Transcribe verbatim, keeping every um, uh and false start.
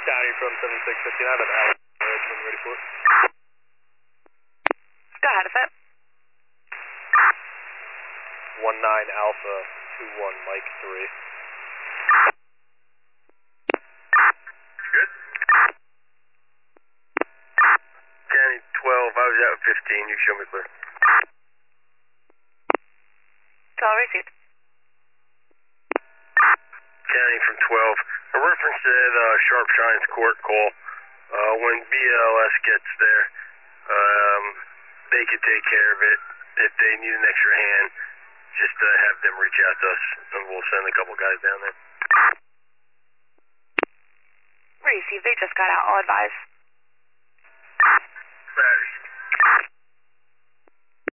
County from seven six fifty-nine, but Alex, when you're ready for it. Go ahead, is it? one nine Alpha, two one Mike three. Good. County twelve, I was out at fifteen, you show me clear. twelve received. County from twelve, a reference to that uh, Sharp Shines court call. Uh, when B L S gets there, um, they could take care of it. If they need an extra hand, just uh, have them reach out to us, and we'll send a couple guys down there. Received, they just got out, I'll advise.